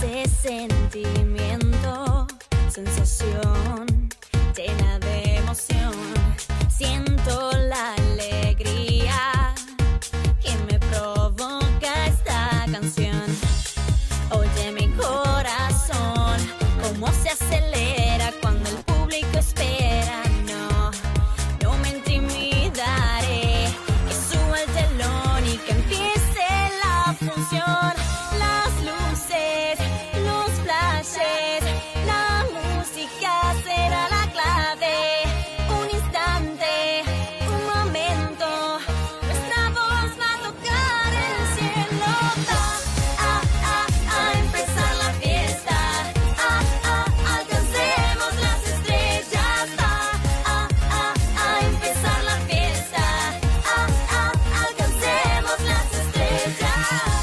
de sentimiento, sensación llena de emoción. Siento la alegría que me provoca esta canción. Oye mi corazón, cómo se acelera cuando el público espera. No, no me intimidaré, que suba el telón y que empiece la función. Las luces, los flashes, la música será la clave. Un instante, un momento, nuestra voz va a tocar el cielo. A empezar la fiesta. Alcancemos las estrellas. A empezar la fiesta. Alcancemos las estrellas.